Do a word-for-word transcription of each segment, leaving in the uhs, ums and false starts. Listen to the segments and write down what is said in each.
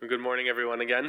Well, good morning, everyone, again.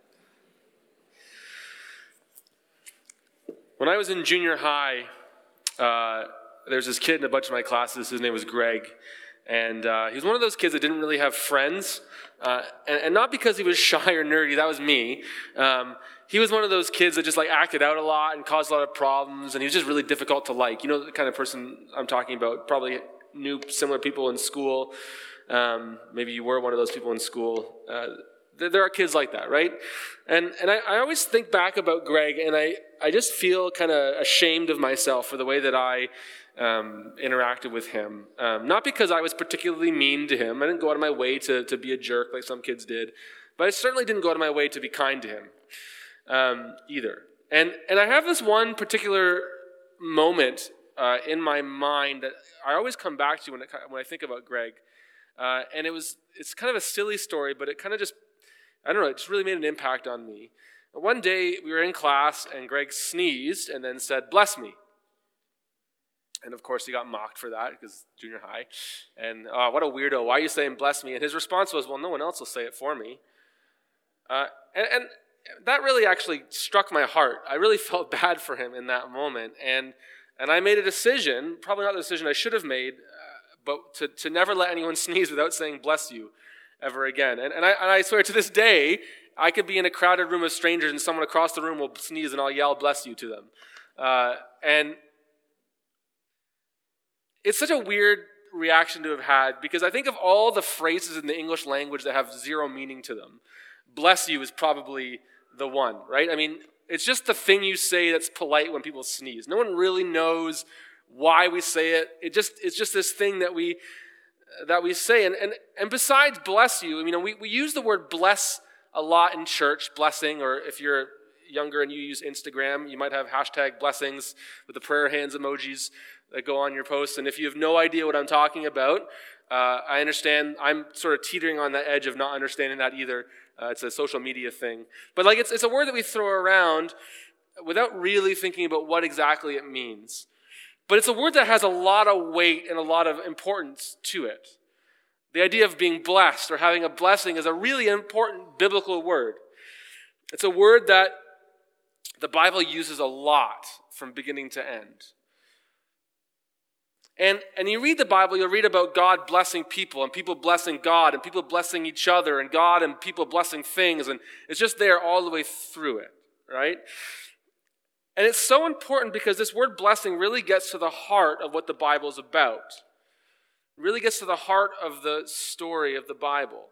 When I was in junior high, uh, there was this kid in a bunch of my classes. His name was Greg. And uh, he was one of those kids that didn't really have friends. Uh, and, and not because he was shy or nerdy, that was me. Um, he was one of those kids that just like acted out a lot and caused a lot of problems. And he was just really difficult to like. You know the kind of person I'm talking about. Probably knew similar people in school. Um, maybe you were one of those people in school. Uh, There are kids like that, right? And and I, I always think back about Greg, and I, I just feel kind of ashamed of myself for the way that I um, interacted with him. Um, not because I was particularly mean to him. I didn't go out of my way to, to be a jerk like some kids did. But I certainly didn't go out of my way to be kind to him um, either. And and I have this one particular moment uh, in my mind that I always come back to when, it, when I think about Greg. Uh, and it was it's kind of a silly story, but it kind of just I don't know, it just really made an impact on me. One day, we were in class, and Greg sneezed and then said, "Bless me." And of course, he got mocked for that, because junior high. And, oh, what a weirdo, why are you saying "bless me"? And his response was, well, no one else will say it for me. Uh, and, and that really actually struck my heart. I really felt bad for him in that moment. And and I made a decision, probably not the decision I should have made, uh, but to, to never let anyone sneeze without saying "bless you" ever again. And, and, I, and I swear to this day, I could be in a crowded room of strangers and someone across the room will sneeze and I'll yell "bless you" to them. Uh, and it's such a weird reaction to have had because I think of all the phrases in the English language that have zero meaning to them, "bless you" is probably the one, right? I mean, it's just the thing you say that's polite when people sneeze. No one really knows why we say it. It just it's just this thing that we that we say. And, and, and besides "bless you," you know, we, we use the word bless a lot in church, blessing, or if you're younger and you use Instagram, you might have hashtag blessings with the prayer hands emojis that go on your posts. And if you have no idea what I'm talking about, uh, I understand. I'm sort of teetering on the edge of not understanding that either. Uh, it's a social media thing. But like it's, it's a word that we throw around without really thinking about what exactly it means. But it's a word that has a lot of weight and a lot of importance to it. The idea of being blessed or having a blessing is a really important biblical word. It's a word that the Bible uses a lot from beginning to end. And, and you read the Bible, you'll read about God blessing people and people blessing God and people blessing each other and God and people blessing things. And it's just there all the way through it, right? And it's so important because this word blessing really gets to the heart of what the Bible is about. It really gets to the heart of the story of the Bible.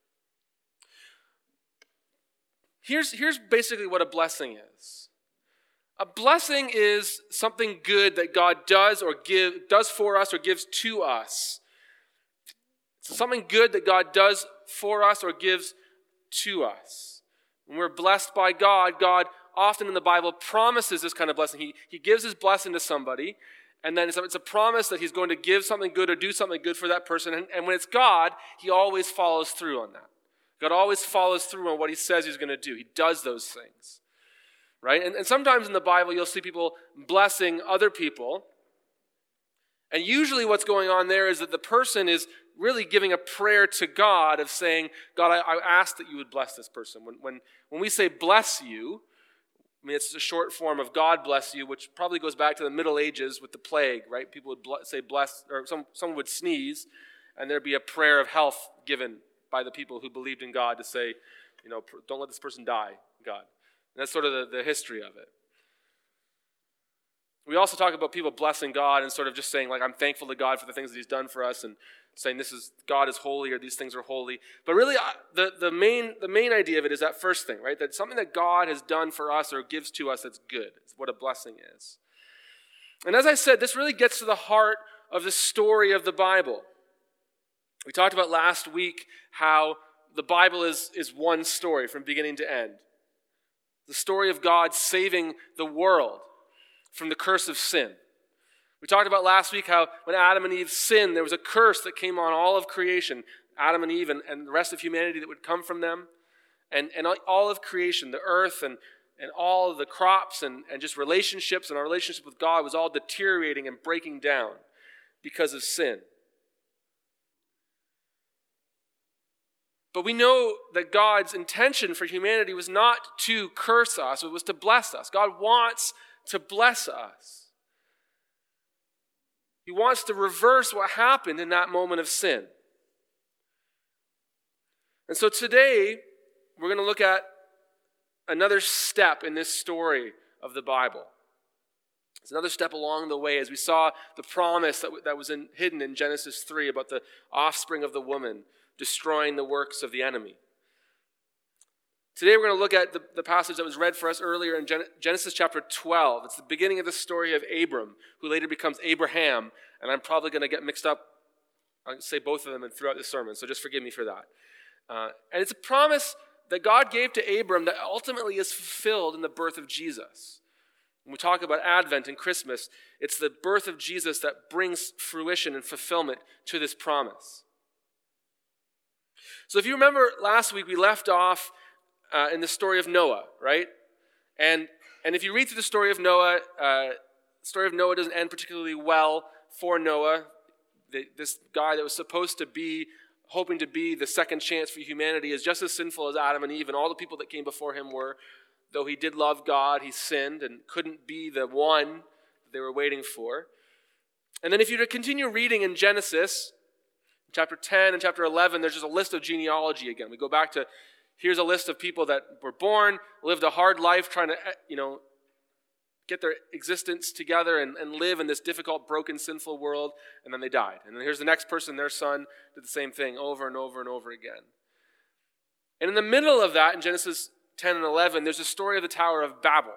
Here's, here's basically what a blessing is. A blessing is something good that God does or give, does for us or gives to us. It's something good that God does for us or gives to us. When we're blessed by God, God often in the Bible promises this kind of blessing. He, he gives his blessing to somebody, and then it's a, it's a promise that he's going to give something good or do something good for that person. And, and when it's God, he always follows through on that. God always follows through on what he says he's going to do. He does those things, right? And, and sometimes in the Bible, you'll see people blessing other people. And usually what's going on there is that the person is really giving a prayer to God of saying, God, I, I ask that you would bless this person. When, when, when we say "bless you," I mean, it's a short form of "God bless you," which probably goes back to the Middle Ages with the plague, right? People would ble- say bless, or some, someone would sneeze, and there'd be a prayer of health given by the people who believed in God to say, you know, don't let this person die, God. And that's sort of the, the history of it. We also talk about people blessing God and sort of just saying, like, I'm thankful to God for the things that he's done for us, and saying this is God is holy or these things are holy. But really, the, the main the main idea of it is that first thing, right? That something that God has done for us or gives to us that's good. It's what a blessing is. And as I said, this really gets to the heart of the story of the Bible. We talked about last week how the Bible is, is one story from beginning to end. The story of God saving the world from the curse of sin. We talked about last week how when Adam and Eve sinned, there was a curse that came on all of creation, Adam and Eve and, and the rest of humanity that would come from them. And, and all of creation, the earth and, and all of the crops and, and just relationships and our relationship with God was all deteriorating and breaking down because of sin. But we know that God's intention for humanity was not to curse us, it was to bless us. God wants to bless us. He wants to reverse what happened in that moment of sin. And so today, we're going to look at another step in this story of the Bible. It's another step along the way as we saw the promise that, that was in, hidden in Genesis three about the offspring of the woman destroying the works of the enemy. Today we're going to look at the, the passage that was read for us earlier in Gen- Genesis chapter twelve. It's the beginning of the story of Abram, who later becomes Abraham, and I'm probably going to get mixed up. I'll say both of them and throughout this sermon, so just forgive me for that. Uh, and it's a promise that God gave to Abram that ultimately is fulfilled in the birth of Jesus. When we talk about Advent and Christmas, it's the birth of Jesus that brings fruition and fulfillment to this promise. So if you remember last week, we left off uh, in the story of Noah, right? And and if you read through the story of Noah, uh, the story of Noah doesn't end particularly well for Noah. The, this guy that was supposed to be, hoping to be the second chance for humanity is just as sinful as Adam and Eve and all the people that came before him were. Though he did love God, he sinned and couldn't be the one they were waiting for. And then if you were to continue reading in Genesis, chapter ten and chapter eleven, there's just a list of genealogy again. We go back to, here's a list of people that were born, lived a hard life trying to, you know, get their existence together and, and live in this difficult, broken, sinful world, and then they died. And then here's the next person, their son, did the same thing over and over and over again. And in the middle of that, in Genesis ten and eleven, there's a story of the Tower of Babel.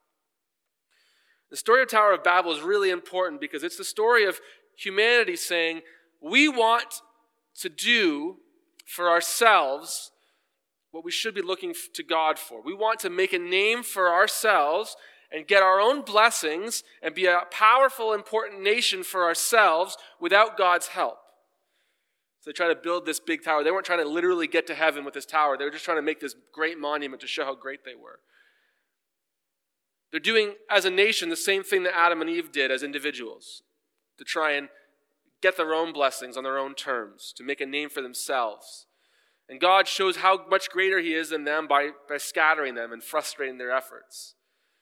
The story of the Tower of Babel is really important because it's the story of humanity saying, we want to do for ourselves what we should be looking to God for. We want to make a name for ourselves and get our own blessings and be a powerful, important nation for ourselves without God's help. So they try to build this big tower. They weren't trying to literally get to heaven with this tower. They were just trying to make this great monument to show how great they were. They're doing, as a nation, the same thing that Adam and Eve did as individuals, to try and get their own blessings on their own terms, to make a name for themselves. And God shows how much greater he is than them by, by scattering them and frustrating their efforts.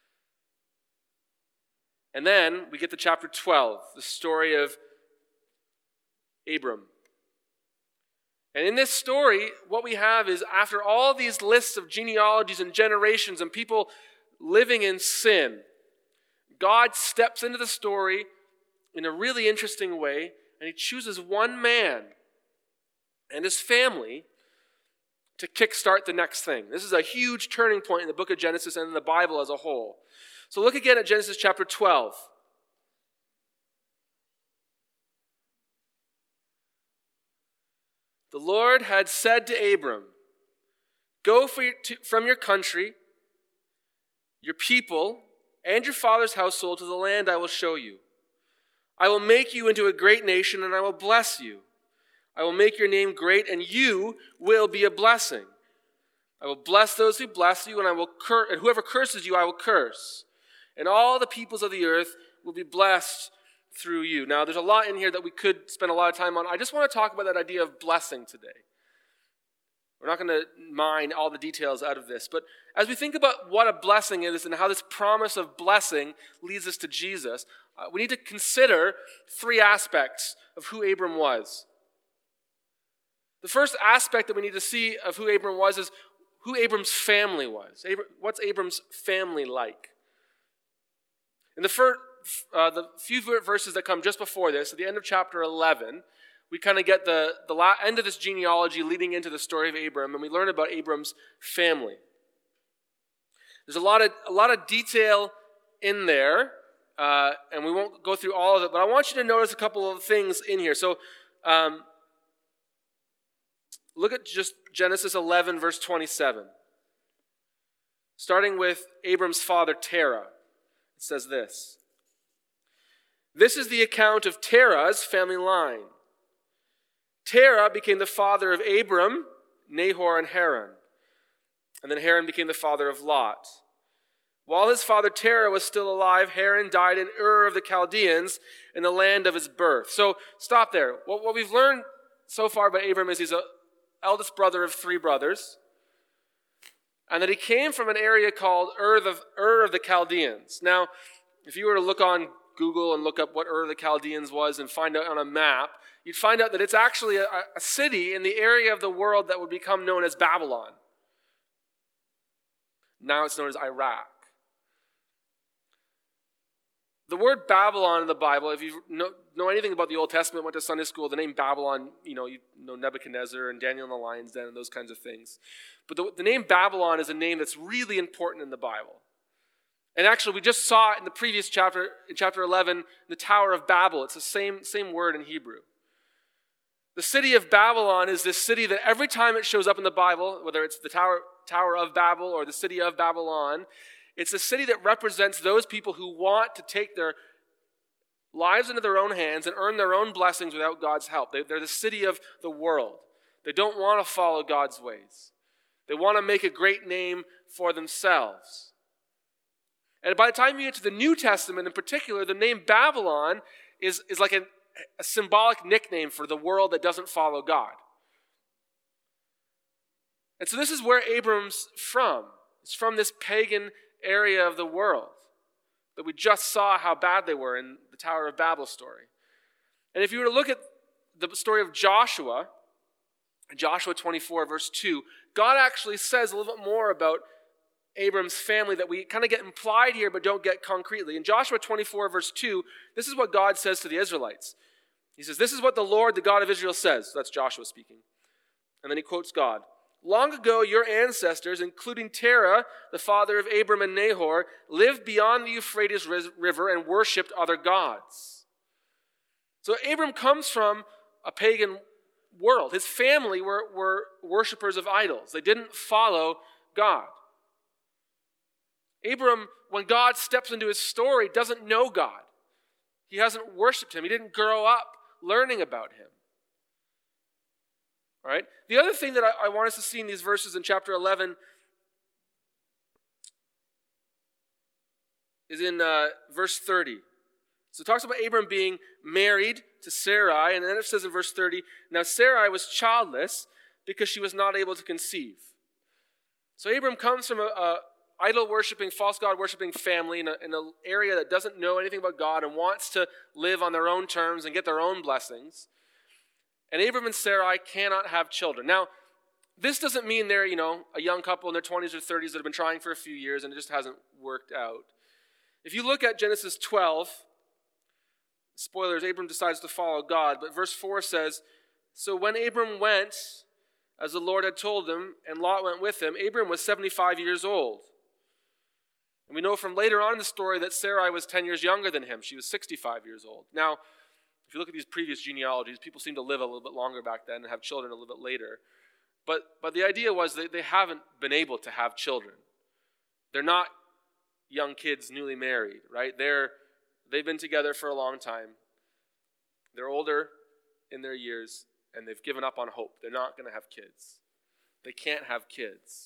And then we get to chapter twelve, the story of Abram. And in this story, what we have is after all these lists of genealogies and generations and people living in sin, God steps into the story in a really interesting way, and he chooses one man and his family to kickstart the next thing. This is a huge turning point in the book of Genesis and in the Bible as a whole. So look again at Genesis chapter twelve. The Lord had said to Abram, go for your, to, from your country, your people, and your father's household to the land I will show you. I will make you into a great nation, and I will bless you. I will make your name great, and you will be a blessing. I will bless those who bless you, and I will cur- and whoever curses you, I will curse. And all the peoples of the earth will be blessed through you. Now, there's a lot in here that we could spend a lot of time on. I just want to talk about that idea of blessing today. We're not going to mine all the details out of this, but as we think about what a blessing is and how this promise of blessing leads us to Jesus, uh, we need to consider three aspects of who Abram was. The first aspect that we need to see of who Abram was is who Abram's family was. Abram, what's Abram's family like? In the first, uh, the few verses that come just before this, at the end of chapter eleven, we kind of get the, the la- end of this genealogy leading into the story of Abram, and we learn about Abram's family. There's a lot of a lot of detail in there, uh, and we won't go through all of it, but I want you to notice a couple of things in here. So um, look at just Genesis eleven, verse twenty-seven. Starting with Abram's father, Terah. It says this. This is the account of Terah's family line. Terah became the father of Abram, Nahor, and Haran. And then Haran became the father of Lot. While his father Terah was still alive, Haran died in Ur of the Chaldeans in the land of his birth. So stop there. What, what we've learned so far about Abram is he's a, eldest brother of three brothers, and that he came from an area called Ur of, Ur of the Chaldeans. Now, if you were to look on Google and look up what Ur of the Chaldeans was and find out on a map, you'd find out that it's actually a, a city in the area of the world that would become known as Babylon. Now it's known as Iraq. The word Babylon in the Bible, if you know, know anything about the Old Testament, went to Sunday school, the name Babylon, you know, you know Nebuchadnezzar and Daniel in the lion's den and those kinds of things. But the, the name Babylon is a name that's really important in the Bible. And actually, we just saw it in the previous chapter, in chapter eleven, the Tower of Babel. It's the same, same word in Hebrew. The city of Babylon is this city that every time it shows up in the Bible, whether it's the Tower, Tower of Babel or the city of Babylon, it's a city that represents those people who want to take their lives into their own hands and earn their own blessings without God's help. They, they're the city of the world. They don't want to follow God's ways. They want to make a great name for themselves. And by the time you get to the New Testament in particular, the name Babylon is, is like a, a symbolic nickname for the world that doesn't follow God. And so this is where Abram's from. It's from this pagan area of the world that we just saw how bad they were in the Tower of Babel story. And if you were to look at the story of Joshua, Joshua twenty-four, verse two, God actually says a little bit more about Abram's family that we kind of get implied here but don't get concretely. In Joshua twenty-four, verse two, this is what God says to the Israelites. He says, "This is what the Lord, the God of Israel, says." That's Joshua speaking. And then he quotes God. "Long ago, your ancestors, including Terah, the father of Abram and Nahor, lived beyond the Euphrates River and worshipped other gods." So Abram comes from a pagan world. His family were, were worshipers of idols. They didn't follow God. Abram, when God steps into his story, doesn't know God. He hasn't worshipped him. He didn't grow up learning about him. All right? The other thing that I, I want us to see in these verses in chapter eleven is in uh, verse thirty. So it talks about Abram being married to Sarai, and then it says in verse thirty, "Now Sarai was childless because she was not able to conceive." So Abram comes from a, a idol-worshiping, false god-worshiping family in an area that doesn't know anything about God and wants to live on their own terms and get their own blessings. And Abram and Sarai cannot have children. Now, this doesn't mean they're, you know, a young couple in their twenties or thirties that have been trying for a few years and it just hasn't worked out. If you look at Genesis twelve, spoilers, Abram decides to follow God, but verse four says, "So when Abram went, as the Lord had told him, and Lot went with him, Abram was seventy-five years old." And we know from later on in the story that Sarai was ten years younger than him. She was sixty-five years old. Now, if you look at these previous genealogies, people seem to live a little bit longer back then and have children a little bit later. But, but the idea was that they haven't been able to have children. They're not young kids newly married, right? They're, they've been together for a long time. They're older in their years, and they've given up on hope. They're not going to have kids. They can't have kids.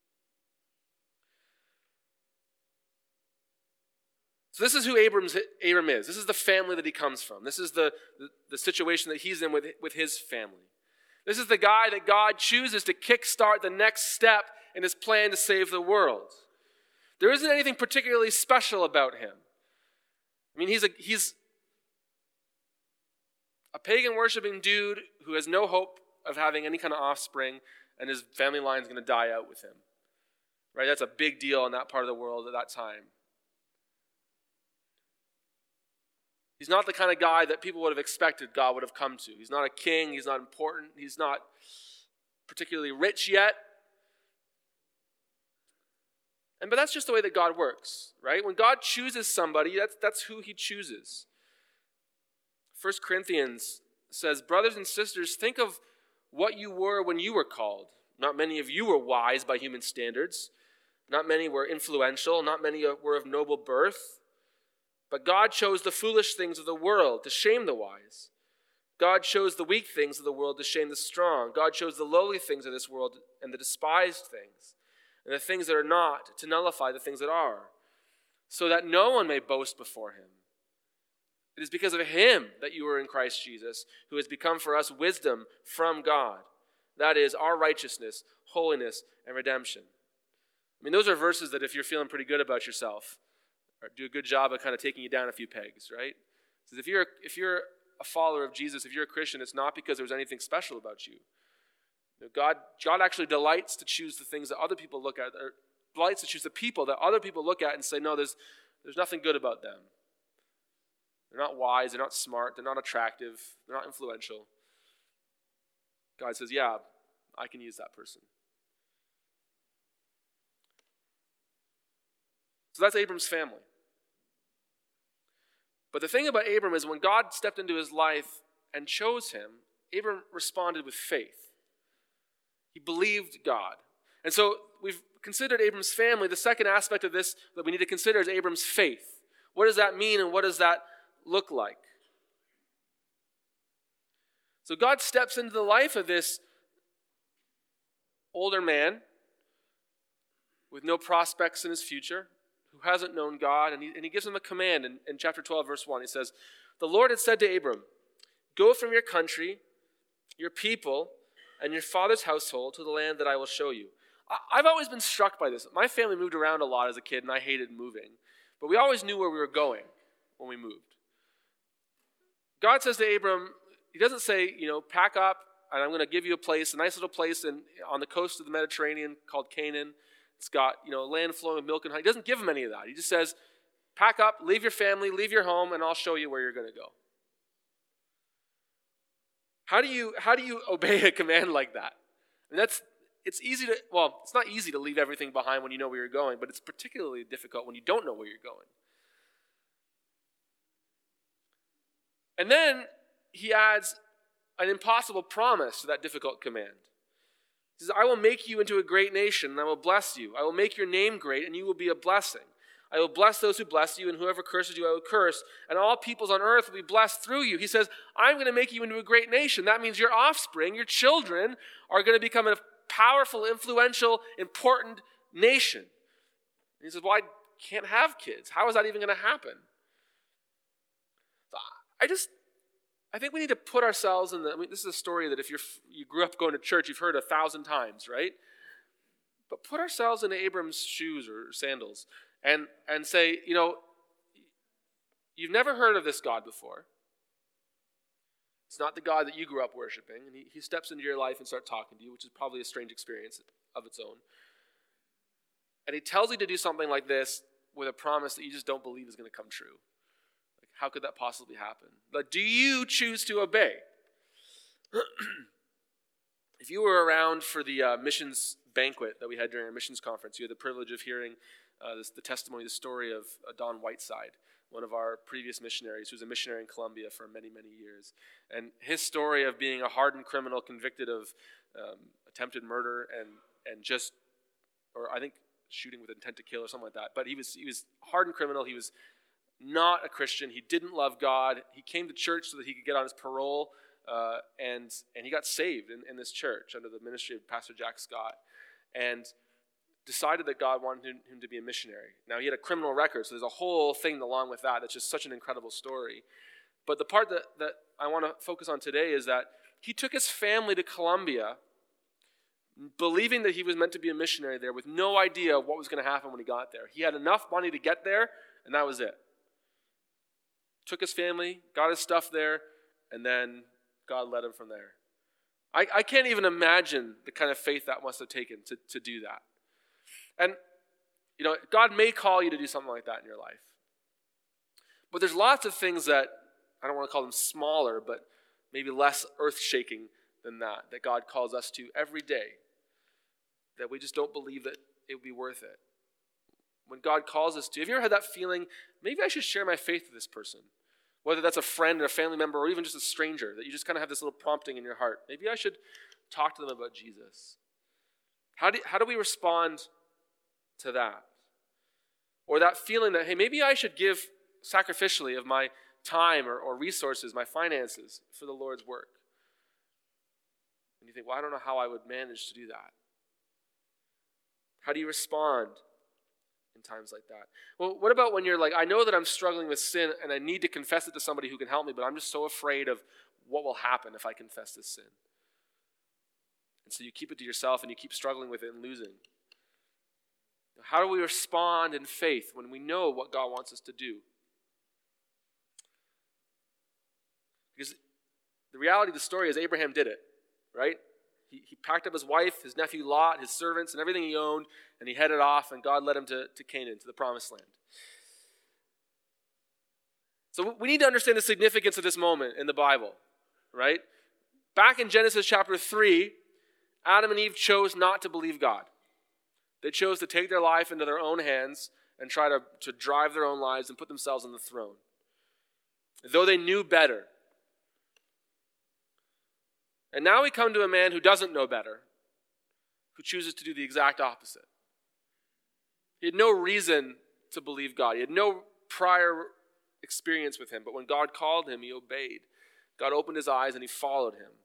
So this is who Abram's, Abram is. This is the family that he comes from. This is the, the, the situation that he's in with, with his family. This is the guy that God chooses to kickstart the next step in his plan to save the world. There isn't anything particularly special about him. I mean, he's a, he's a pagan worshiping dude who has no hope of having any kind of offspring, and his family line is going to die out with him. Right? That's a big deal in that part of the world at that time. He's not the kind of guy that people would have expected God would have come to. He's not a king. He's not important. He's not particularly rich yet. And but that's just the way that God works, right? When God chooses somebody, that's, that's who he chooses. First Corinthians says, "Brothers and sisters, think of what you were when you were called. Not many of you were wise by human standards. Not many were influential. Not many were of noble birth. But God chose the foolish things of the world to shame the wise. God chose the weak things of the world to shame the strong. God chose the lowly things of this world and the despised things, and the things that are not, to nullify the things that are, so that no one may boast before him. It is because of him that you are in Christ Jesus, who has become for us wisdom from God, That is, our righteousness, holiness, and redemption. I mean, those are verses that if you're feeling pretty good about yourself, or do a good job of kind of taking you down a few pegs, right? It says if you're, if you're a follower of Jesus, if you're a Christian, it's not because there was anything special about you. You know, God, God actually delights to choose the things that other people look at, or delights to choose the people that other people look at and say, no, there's, there's nothing good about them. They're not wise, they're not smart, they're not attractive, they're not influential. God says, yeah, I can use that person. So that's Abram's family. But the thing about Abram is when God stepped into his life and chose him, Abram responded with faith. He believed God. And so we've considered Abram's family. The second aspect of this that we need to consider is Abram's faith. What does that mean and what does that look like? So God steps into the life of this older man with no prospects in his future, who hasn't known God, and he, and he gives him a command in, in chapter twelve, verse one. He says, the Lord had said to Abram, go from your country, your people, and your father's household to the land that I will show you. I, I've always been struck by this. My family moved around a lot as a kid, and I hated moving. But we always knew where we were going when we moved. God says to Abram, he doesn't say, you know, pack up, and I'm going to give you a place, a nice little place in, on the coast of the Mediterranean called Canaan. It's got, you know, land flowing with milk and honey. He doesn't give him any of that. He just says, pack up, leave your family, leave your home, and I'll show you where you're going to go. How do you how do you obey a command like that? And that's it's easy to well, it's not easy to leave everything behind when you know where you're going, but it's particularly difficult when you don't know where you're going. And then he adds an impossible promise to that difficult command. He says, I will make you into a great nation, and I will bless you. I will make your name great, and you will be a blessing. I will bless those who bless you, and whoever curses you, I will curse. And all peoples on earth will be blessed through you. He says, I'm going to make you into a great nation. That means your offspring, your children, are going to become a powerful, influential, important nation. And he says, well, I can't have kids. How is that even going to happen? So I just... I think we need to put ourselves in the, I mean, this is a story that if you're, you grew up going to church, you've heard a thousand times, right? But put ourselves in Abram's shoes or sandals and, and say, you know, you've never heard of this God before. It's not the God that you grew up worshiping. And he, he steps into your life and starts talking to you, which is probably a strange experience of its own. And he tells you to do something like this with a promise that you just don't believe is going to come true. How could that possibly happen? But do you choose to obey? If you were around for the uh, missions banquet that we had during our missions conference, you had the privilege of hearing uh, this, the testimony, the story of uh, Don Whiteside, one of our previous missionaries who was a missionary in Colombia for many, many years. And his story of being a hardened criminal convicted of um, attempted murder and and just, or I think shooting with intent to kill or something like that. But he was he was a hardened criminal. He was not a Christian. He didn't love God. He came to church so that he could get on his parole, uh, and and he got saved in, in this church under the ministry of Pastor Jack Scott, and decided that God wanted him, him to be a missionary. Now, he had a criminal record, so there's a whole thing along with that that's just such an incredible story. But the part that, that I want to focus on today is that he took his family to Colombia, believing that he was meant to be a missionary there with no idea what was going to happen when he got there. He had enough money to get there, and that was it. Took his family, got his stuff there, and then God led him from there. I, I can't even imagine the kind of faith that must have taken to, to do that. And, you know, God may call you to do something like that in your life. But there's lots of things that, I don't want to call them smaller, but maybe less earth-shaking than that, that God calls us to every day, that we just don't believe that it would be worth it. When God calls us to, have you ever had that feeling, maybe I should share my faith with this person? Whether that's a friend or a family member or even just a stranger, that you just kind of have this little prompting in your heart. Maybe I should talk to them about Jesus. How do, how do we respond to that? Or that feeling that, hey, maybe I should give sacrificially of my time or, or resources, my finances for the Lord's work. And you think, well, I don't know how I would manage to do that. How do you respond in times like that? Well, what about when you're like, I know that I'm struggling with sin and I need to confess it to somebody who can help me, but I'm just so afraid of what will happen if I confess this sin. And so you keep it to yourself and you keep struggling with it and losing. How do we respond in faith when we know what God wants us to do? Because the reality of the story is Abraham did it, right? He, he packed up his wife, his nephew Lot, his servants, and everything he owned, and he headed off, and God led him to, to Canaan, to the promised land. So we need to understand the significance of this moment in the Bible, right? Back in Genesis chapter three, Adam and Eve chose not to believe God. They chose to take their life into their own hands and try to, to drive their own lives and put themselves on the throne. Though they knew better. And now we come to a man who doesn't know better, who chooses to do the exact opposite. He had no reason to believe God. He had no prior experience with him, but when God called him, he obeyed. God opened his eyes and he followed him.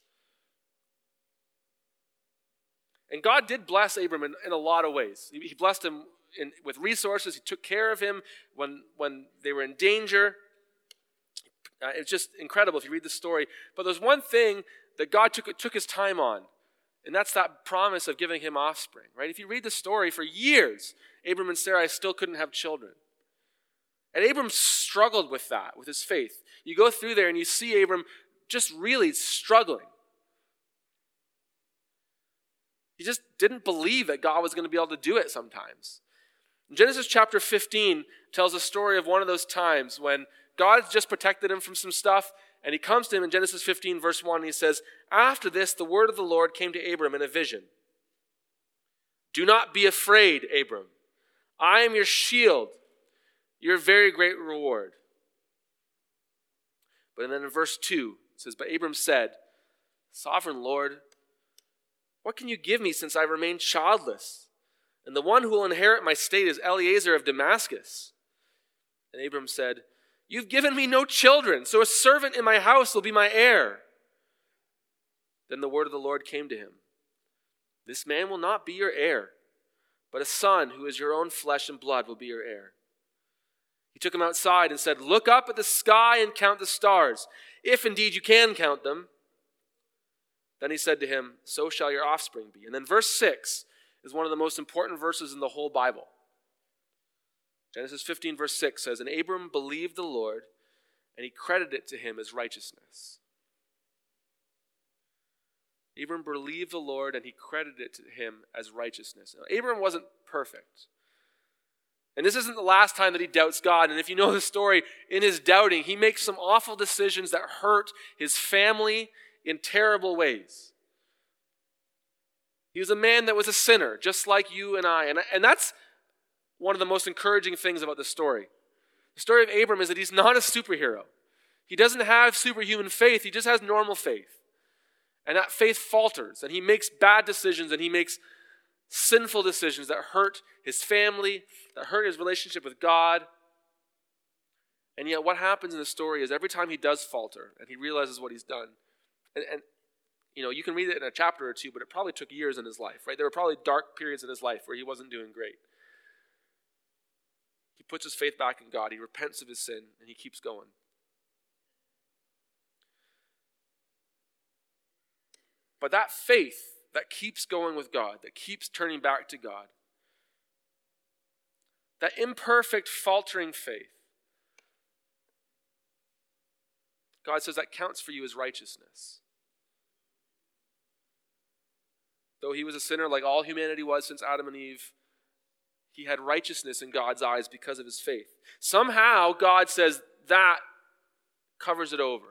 And God did bless Abram in, in a lot of ways. He, he blessed him in, with resources. He took care of him when, when they were in danger. Uh, it's just incredible if you read the story. But there's one thing that God took, took his time on, and that's that promise of giving him offspring, right? If you read the story, for years, Abram and Sarai still couldn't have children. And Abram struggled with that, with his faith. You go through there and you see Abram just really struggling. He just didn't believe that God was going to be able to do it sometimes. Genesis chapter fifteen tells a story of one of those times when God just protected him from some stuff, and he comes to him in Genesis fifteen, verse one, and he says, "After this, the word of the Lord came to Abram in a vision. 'Do not be afraid, Abram. I am your shield, your very great reward.'" But then in verse two, it says, "But Abram said, 'Sovereign Lord, what can you give me since I remain childless? And the one who will inherit my state is Eliezer of Damascus.' And Abram said, 'You've given me no children, so a servant in my house will be my heir.' Then the word of the Lord came to him. 'This man will not be your heir, but a son who is your own flesh and blood will be your heir.' He took him outside and said, 'Look up at the sky and count the stars, if indeed you can count them.' Then he said to him, 'So shall your offspring be.'" And then verse six is one of the most important verses in the whole Bible. Genesis fifteen, verse six says, "And Abram believed the Lord, and he credited it to him as righteousness." Abram believed the Lord, and he credited it to him as righteousness. Now, Abram wasn't perfect. And this isn't the last time that he doubts God. And if you know the story, in his doubting, he makes some awful decisions that hurt his family in terrible ways. He was a man that was a sinner, just like you and I. And, and that's one of the most encouraging things about the story. The story of Abram is that he's not a superhero. He doesn't have superhuman faith. He just has normal faith. And that faith falters, and he makes bad decisions, and he makes sinful decisions that hurt his family, that hurt his relationship with God. And yet what happens in the story is every time he does falter, and he realizes what he's done, and, and you know, you can read it in a chapter or two, but it probably took years in his life, right? There were probably dark periods in his life where he wasn't doing great. He puts his faith back in God. He repents of his sin, and he keeps going. But that faith that keeps going with God, that keeps turning back to God, that imperfect, faltering faith, God says that counts for you as righteousness. Though he was a sinner like all humanity was since Adam and Eve, he had righteousness in God's eyes because of his faith. Somehow, God says that covers it over.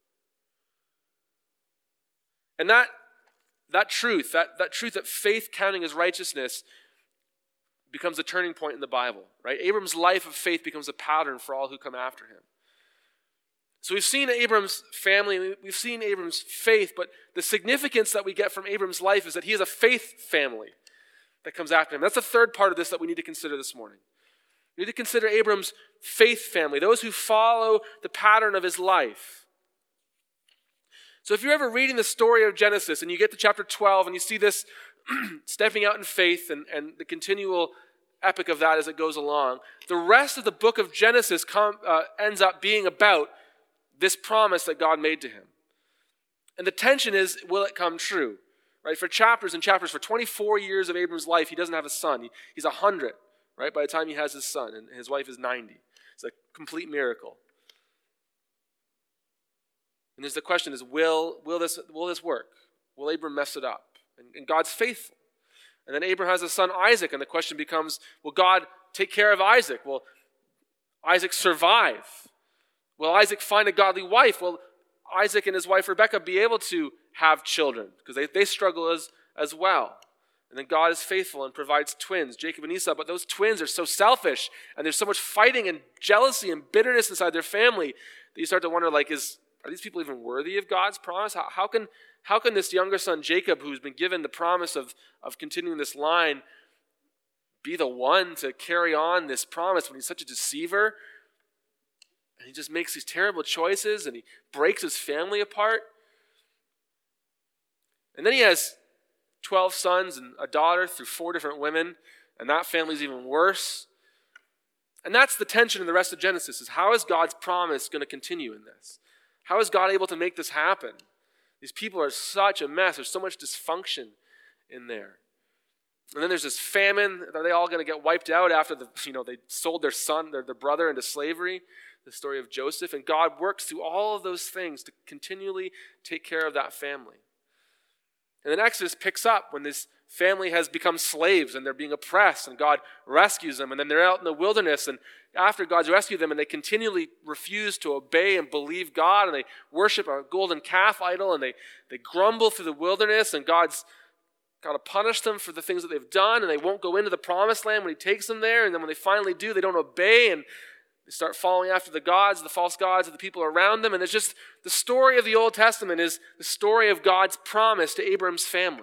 And that, that truth, that, that truth that faith counting as righteousness becomes a turning point in the Bible, right? Abram's life of faith becomes a pattern for all who come after him. So we've seen Abram's family, we've seen Abram's faith, but the significance that we get from Abram's life is that he has a faith family that comes after him. That's the third part of this that we need to consider this morning. We need to consider Abram's faith family, those who follow the pattern of his life. So if you're ever reading the story of Genesis and you get to chapter twelve and you see this stepping out in faith and, and the continual epic of that as it goes along, the rest of the book of Genesis com, uh, ends up being about this promise that God made to him. And the tension is, will it come true? right? For chapters and chapters, for twenty-four years of Abram's life, he doesn't have a son. He, he's one hundred, right, by the time he has his son, and his wife is ninety. It's a complete miracle. And there's the question is, will, will, this, will this work? Will Abram mess it up? And, and God's faithful. And then Abram has a son, Isaac, and the question becomes, will God take care of Isaac? Will Isaac survive? Will Isaac find a godly wife? Will Isaac and his wife Rebekah be able to have children? Because they, they struggle as, as well. And then God is faithful and provides twins, Jacob and Esau. But those twins are so selfish, and there's so much fighting and jealousy and bitterness inside their family that you start to wonder, like, is are these people even worthy of God's promise? How, how can how can this younger son Jacob, who's been given the promise of, of continuing this line, be the one to carry on this promise when he's such a deceiver? And he just makes these terrible choices, and he breaks his family apart. And then he has twelve sons and a daughter through four different women, and that family's even worse. And that's the tension in the rest of Genesis, is how is God's promise going to continue in this? How is God able to make this happen? These people are such a mess. There's so much dysfunction in there. And then there's this famine. Are they all going to get wiped out after the, you know, they sold their son, their, their brother into slavery? The story of Joseph. And God works through all of those things to continually take care of that family. And then Exodus picks up when this family has become slaves and they're being oppressed, and God rescues them, and then they're out in the wilderness, and after God's rescued them, and they continually refuse to obey and believe God, and they worship a golden calf idol, and they, they grumble through the wilderness, and God's got to punish them for the things that they've done, and they won't go into the promised land when he takes them there, and then when they finally do, they don't obey, and they start following after the gods, the false gods of the people around them. And it's just the story of the Old Testament is the story of God's promise to Abram's family.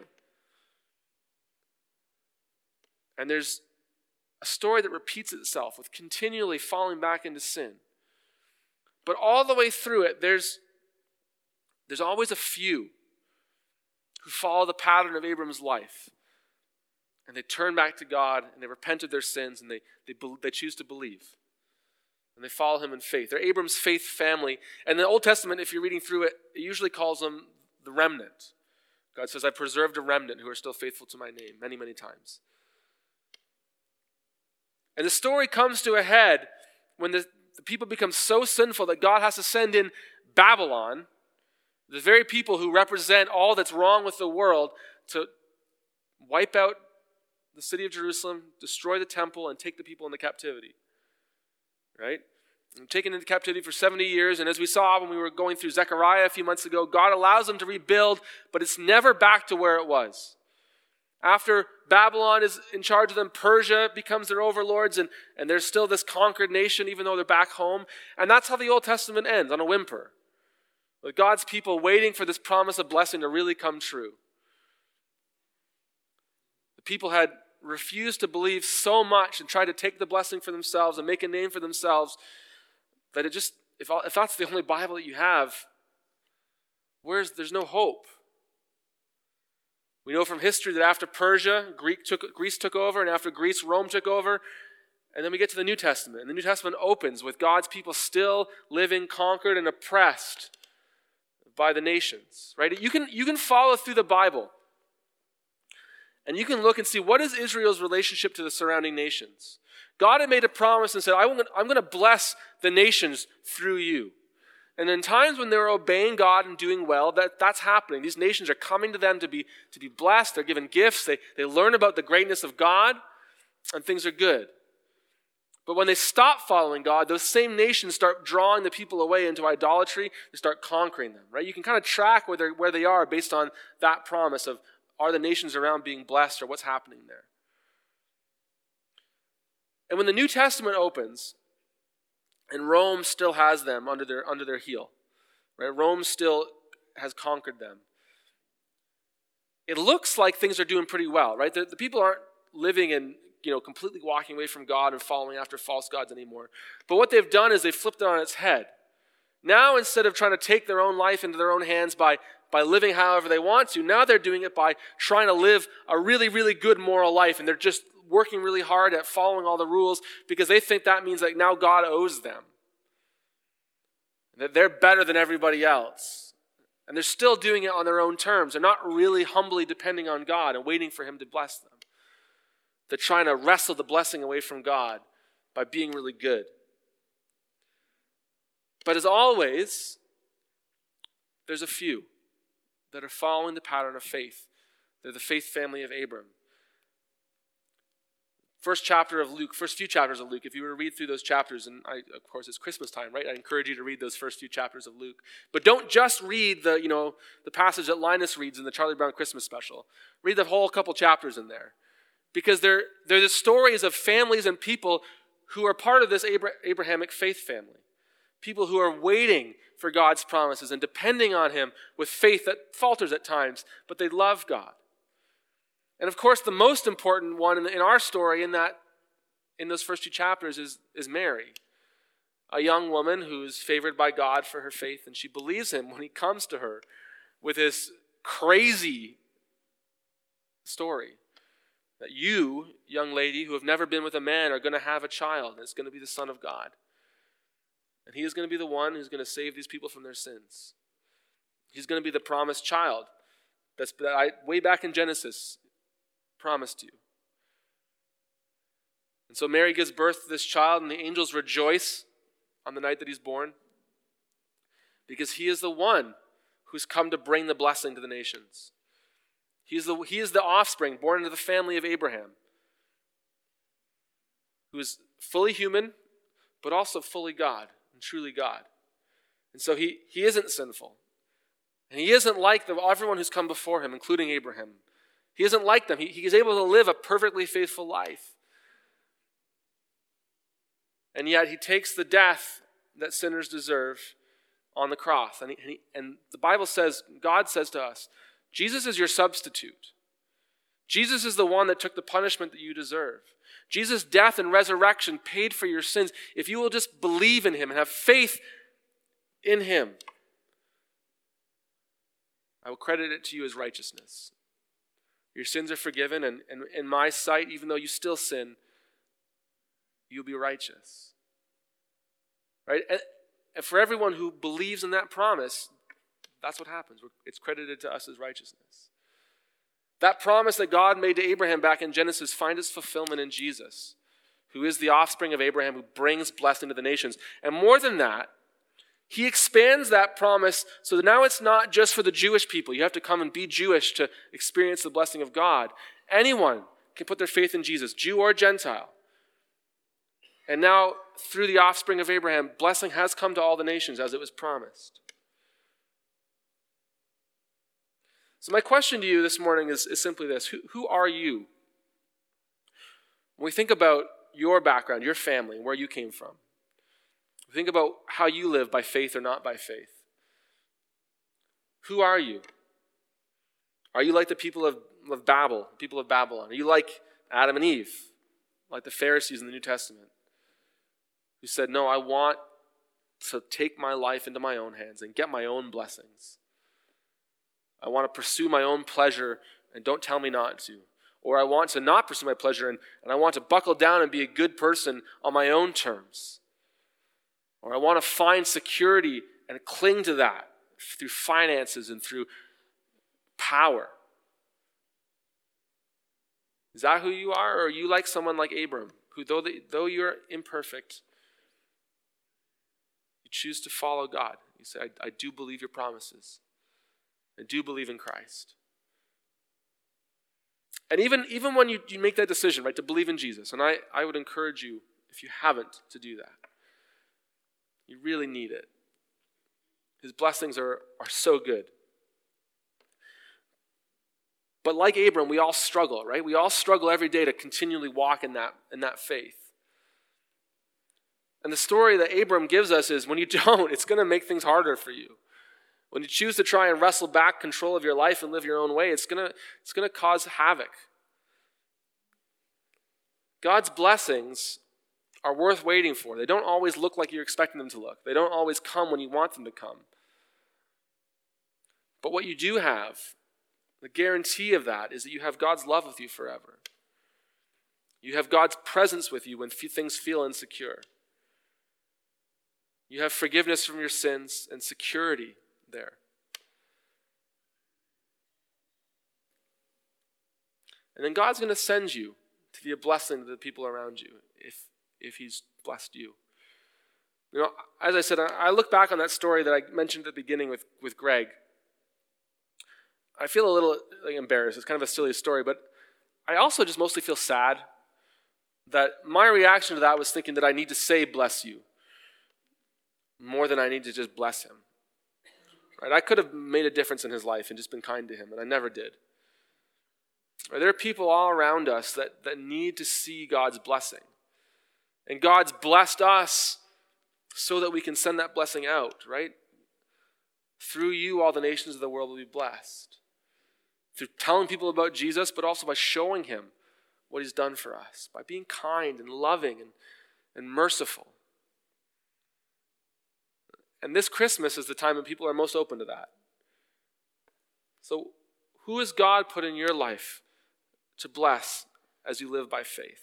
And there's a story that repeats itself with continually falling back into sin. But all the way through it, there's, there's always a few who follow the pattern of Abram's life. And they turn back to God, and they repent of their sins, and they, they, they choose to believe. And they follow him in faith. They're Abram's faith family. And the Old Testament, if you're reading through it, it usually calls them the remnant. God says, I preserved a remnant who are still faithful to my name many, many times. And the story comes to a head when the, the people become so sinful that God has to send in Babylon, the very people who represent all that's wrong with the world, to wipe out the city of Jerusalem, destroy the temple, and take the people into captivity. Right? And taken into captivity for seventy years, and as we saw when we were going through Zechariah a few months ago, God allows them to rebuild, but it's never back to where it was. After Babylon is in charge of them, Persia becomes their overlords, and, and there's still this conquered nation even though they're back home. And that's how the Old Testament ends, on a whimper. With God's people waiting for this promise of blessing to really come true. The people had refused to believe so much and tried to take the blessing for themselves and make a name for themselves that it just, if, if that's the only Bible that you have, where's there's no hope. We know from history that after Persia, Greek took, Greece took over, and after Greece, Rome took over. And then we get to the New Testament. And the New Testament opens with God's people still living conquered and oppressed by the nations. Right? You can, you can follow through the Bible. And you can look and see, what is Israel's relationship to the surrounding nations? God had made a promise and said, I'm going to bless the nations through you. And in times when they're obeying God and doing well, that, that's happening. These nations are coming to them to be, to be blessed. They're given gifts. They, they learn about the greatness of God, and things are good. But when they stop following God, those same nations start drawing the people away into idolatry. They start conquering them, right? You can kind of track where, they're, where they are based on that promise of, are the nations around being blessed, or what's happening there? And when the New Testament opens, and Rome still has them under their under their heel, right? Rome still has conquered them. It looks like things are doing pretty well, right? The, the people aren't living in, you know, completely walking away from God and following after false gods anymore. But what they've done is they've flipped it on its head. Now, instead of trying to take their own life into their own hands by by living however they want to, now they're doing it by trying to live a really, really good moral life, and they're just working really hard at following all the rules because they think that means like now God owes them. That they're better than everybody else. And they're still doing it on their own terms. They're not really humbly depending on God and waiting for him to bless them. They're trying to wrestle the blessing away from God by being really good. But as always, there's a few that are following the pattern of faith. They're the faith family of Abram. First chapter of Luke, first few chapters of Luke, if you were to read through those chapters, and I, of course it's Christmas time, right? I encourage you to read those first few chapters of Luke. But don't just read the, you know, the passage that Linus reads in the Charlie Brown Christmas special. Read the whole couple chapters in there. Because they're, they're the stories of families and people who are part of this Abra- Abrahamic faith family. People who are waiting for God's promises and depending on him with faith that falters at times, but they love God. And of course, the most important one in, in our story in that, in those first two chapters is, is Mary, a young woman who's favored by God for her faith, and she believes him when he comes to her with this crazy story that you, young lady, who have never been with a man, are going to have a child, and it's going to be the Son of God. And he is going to be the one who's going to save these people from their sins. He's going to be the promised child that's that I, way back in Genesis promised you. And so Mary gives birth to this child, and the angels rejoice on the night that he's born because he is the one who's come to bring the blessing to the nations. He is the, he is the offspring born into the family of Abraham, who is fully human, but also fully God and truly God. And so he, he isn't sinful. And he isn't like the, everyone who's come before him, including Abraham. He isn't like them. He, he is able to live a perfectly faithful life. And yet he takes the death that sinners deserve on the cross. And, he, and, he, and the Bible says, God says to us, Jesus is your substitute. Jesus is the one that took the punishment that you deserve. Jesus' death and resurrection paid for your sins. If you will just believe in him and have faith in him, I will credit it to you as righteousness. Your sins are forgiven, and, and in my sight, even though you still sin, you'll be righteous. Right? And, and for everyone who believes in that promise, that's what happens. It's credited to us as righteousness. That promise that God made to Abraham back in Genesis finds its fulfillment in Jesus, who is the offspring of Abraham, who brings blessing to the nations. And more than that, he expands that promise so that now it's not just for the Jewish people. You have to come and be Jewish to experience the blessing of God. Anyone can put their faith in Jesus, Jew or Gentile. And now, through the offspring of Abraham, blessing has come to all the nations as it was promised. So my question to you this morning is, is simply this. Who, who are you? When we think about your background, your family, and where you came from, think about how you live by faith or not by faith. Who are you? Are you like the people of, of Babel, people of Babylon? Are you like Adam and Eve, like the Pharisees in the New Testament, who said, no, I want to take my life into my own hands and get my own blessings. I want to pursue my own pleasure and don't tell me not to. Or I want to not pursue my pleasure and, and I want to buckle down and be a good person on my own terms. Or I want to find security and cling to that through finances and through power. Is that who you are? Or are you like someone like Abram, who though, they, though you're imperfect, you choose to follow God. You say, I, I do believe your promises. I do believe in Christ. And even, even when you, you make that decision, right, to believe in Jesus, and I, I would encourage you, if you haven't, to do that. You really need it. His blessings are, are so good. But like Abram, we all struggle, right? We all struggle every day to continually walk in that, in that faith. And the story that Abram gives us is when you don't, it's going to make things harder for you. When you choose to try and wrestle back control of your life and live your own way, it's going to, it's going to cause havoc. God's blessings are worth waiting for. They don't always look like you're expecting them to look. They don't always come when you want them to come. But what you do have, the guarantee of that, is that you have God's love with you forever. You have God's presence with you when things feel insecure. You have forgiveness from your sins and security there. And then God's going to send you to be a blessing to the people around you if, if he's blessed you. You know, as I said, I look back on that story that I mentioned at the beginning with, with Greg. I feel a little like, embarrassed. It's kind of a silly story, but I also just mostly feel sad that my reaction to that was thinking that I need to say bless you more than I need to just bless him. Right? I could have made a difference in his life and just been kind to him, and I never did. Right? There are people all around us that, that need to see God's blessing. And God's blessed us so that we can send that blessing out, right? Through you, all the nations of the world will be blessed. Through telling people about Jesus, but also by showing him what he's done for us, by being kind and loving and, and merciful. And this Christmas is the time when people are most open to that. So who has God put in your life to bless as you live by faith?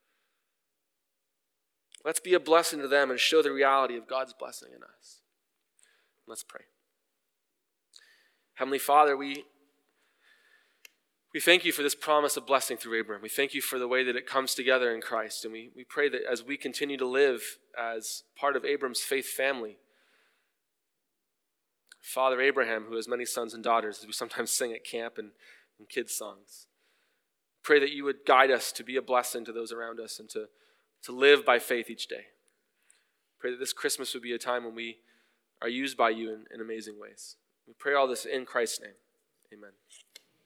Let's be a blessing to them and show the reality of God's blessing in us. Let's pray. Heavenly Father, we, we thank you for this promise of blessing through Abraham. We thank you for the way that it comes together in Christ. And we, we pray that as we continue to live as part of Abram's faith family, Father Abraham, who has many sons and daughters, as we sometimes sing at camp and in kids' songs, pray that you would guide us to be a blessing to those around us and to to live by faith each day. Pray that this Christmas would be a time when we are used by you in, in amazing ways. We pray all this in Christ's name. Amen.